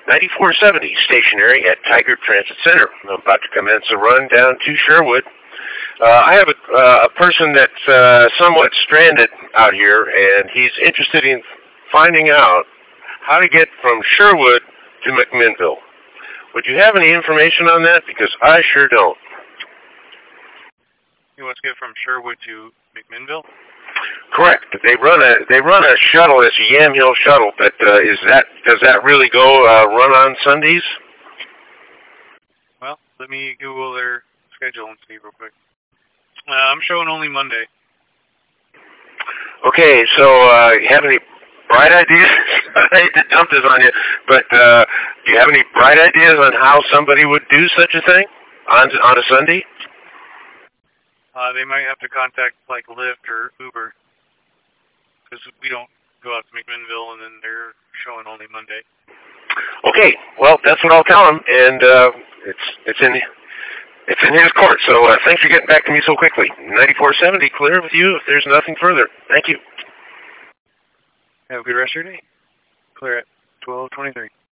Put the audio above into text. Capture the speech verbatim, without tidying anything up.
ninety-four seventy, stationary at Tiger Transit Center. I'm about to commence a run down to Sherwood. Uh, I have a, uh, a person that's uh, somewhat stranded out here, and he's interested in finding out how to get from Sherwood to McMinnville. Would you have any information on that? Because I sure don't. You want to get from Sherwood to McMinnville? Correct. They run a they run a shuttle. It's a Yamhill shuttle. But uh, is that does that really go uh, run on Sundays? Well, let me Google their schedule and see real quick. Uh, I'm showing only Monday. Okay, so uh, you have any bright ideas? I hate to dump this on you, but uh, do you have any bright ideas on how somebody would do such a thing on on a Sunday? Uh, they might have to contact like Lyft or Uber, because we don't go out to McMinnville, and then they're showing only Monday. Okay, well that's what I'll tell him, and uh, it's it's in it's in his court. So uh, thanks for getting back to me so quickly. ninety-four seventy, clear with you if there's nothing further. Thank you. Have a good rest of your day. Clear at twelve twenty-three.